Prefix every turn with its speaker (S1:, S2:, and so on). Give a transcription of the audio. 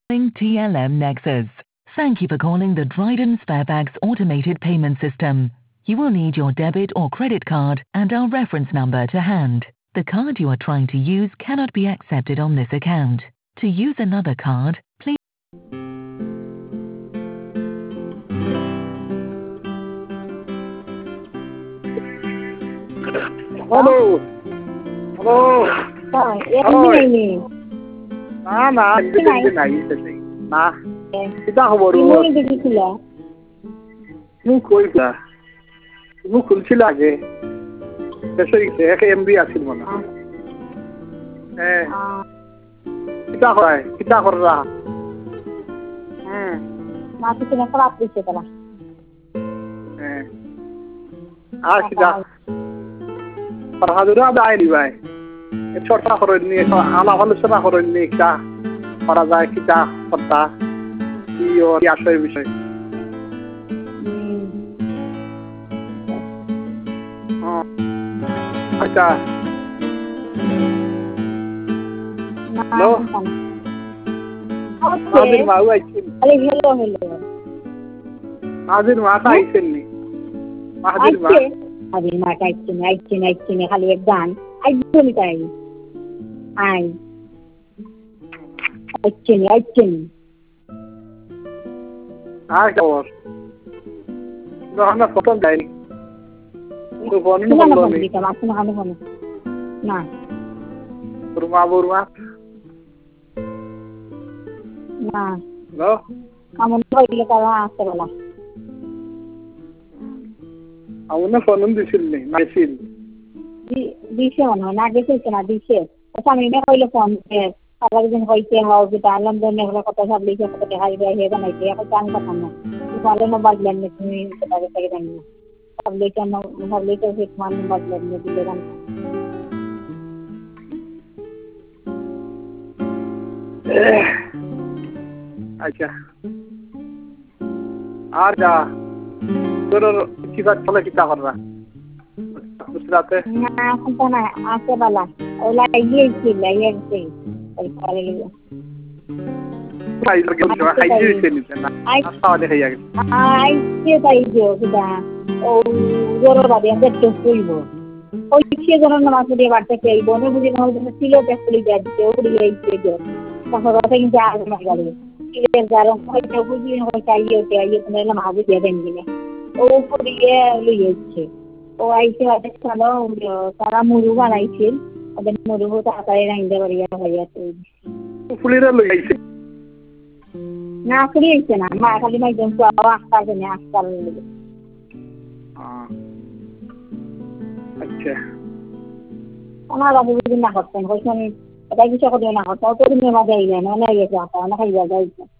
S1: TLM Nexus. Thank you for calling the Dryden Sparebags automated payment system. You will need your debit or credit card and our reference number to hand. The card you are trying to use cannot be accepted on this account. To use another card, please.
S2: Hello. Hello. না কিতা খবর মুখ কইলা মুখ খুলছিল আগে এক MB আছিল মনে হ্যাঁ কিতা হয় কিতা কররা
S3: মাটি কিনা খারাপ দিছে তারা
S2: হ্যাঁ আর কিতা ফারহাদুরা দাইলি ভাই ছোটা করে নিয়ে আলাপ আলোচনা করে নিয়ে কিতা করা যায় কিতা কথা কি আসলে বিষয় আচ্ছা হ্যালো আদির মা আইছেন
S3: হ্যালো
S2: আদির মা আইছেন নি
S3: আদির মা আইছেন খালি এক গান আইছেন তাই আইছেন
S2: আর খবর না ফটো দেয়নি তো ফোন
S3: না
S2: বুরমা
S3: না
S2: হ্যালো
S3: আমন কইলে তারা আসতে বলা
S2: আমনে ফোন দিছিল নি নাইছিল
S3: দিছে না দিছে না দিছে আমি না কইলে ফোন আরেকজন কইতে হাও যে লন্ডনে হলো কত সব লিখে কত দেখাই দেয় হে বানাইতে এখন জান কথা না তাহলে মোবাইল লেন তুমি সেটা থেকে জানি সব লিখে ফিট মান মোবাইল লেন দিলে গান
S2: আচ্ছা আর যা তোর কি বাত চলে কিতা করবা বুঝরাতে
S3: না এখন তো না আসে বালা ওলা ইয়েছিল ইয়েছে এই করে লিও
S2: আই দিছে নি না আসা দেখে যাবে
S3: আই কে তাই দিও কিটা ও জোর বাদে দেখতে কইব ওই সে জনের নামাজ দিয়ে বাড়তে চাইব না বুঝি না হইছে ছিল পেছলি যাচ্ছে ওড়ি আইছে দিও তখন রাতে কিন্তু আর না গেল এর কারণ হয়তো বুঝি না চাইও তে আইও তুমি নামাজ দিয়ে দেন দিনে ও পড়িয়ে লইছে ও আইছে আতে চলো তারা মুরু বানাইছিল ওদের মুরু তাড়াতাড়ি রাইন্দে বাড়িয়া হইয়াছে
S2: ফুলিরা লইছে
S3: না ফুলিয়েছে না মা খালি মাইজন পাওয়া আস্তার জন্য আস্তার
S2: আচ্ছা
S3: আমার বাবু যদি না করতেন বলছেন এটা কিছু করে না করতে তো তুমি মজা যাই না না গেছে না খাইয়া যাইছে